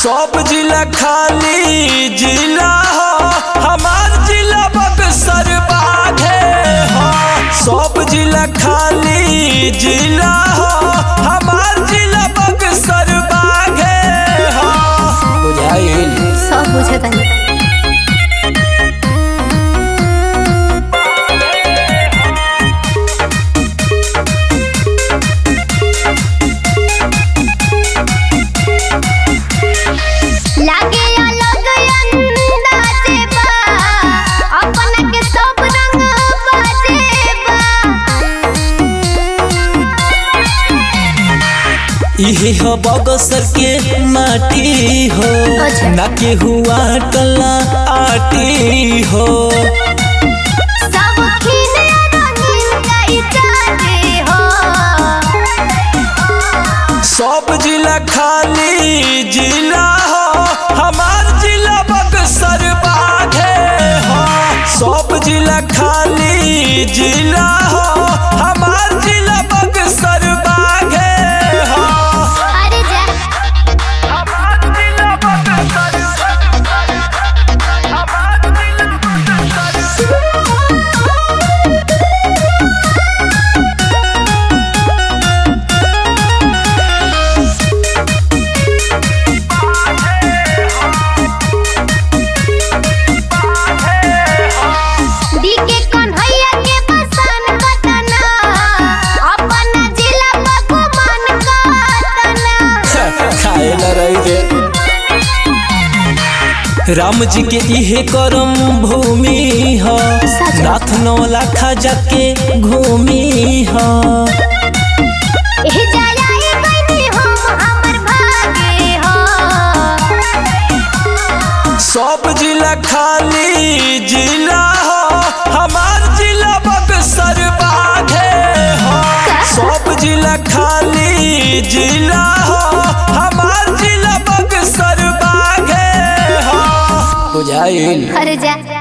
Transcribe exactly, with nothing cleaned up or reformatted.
सब जिला खाली जिला हो, हमार जिला बक्सर बाघे हो। सब जिला खाली जिला हो, हमार जिला बक्सर बाघे हो। बुझाइल सब बुझे तनी। इहे हो बक्सर के माटी हो, अच्छा। ना के हुआ टला आटी हो। सब खिले रंगीन कई जाते हो। सब जिला खाली जिला हो, हमार जिला बक्सर बाघे हो। सब जिला खाली जिला हो, हमार जिला बक्सर बाघे हो। अरे जा हमार जिला बक्सर, हमार जिला बक्सर। डीके कन्हैया के पसंद कतना, अपना जिला पकवान कतना। खाए न रही रे। राम जी के इहे करम भूमि हो, सच। नाथ नौला खाजा के घूमी हो। एह जाया गइनी हम हमर भागे हो। सब जिला खाली जिला हो, हमार जिला बक्सर बाघे हो। सब जिला खाली जिला हो, हमार जिला बक्सर बाघे हो। बुझाइल अरे जा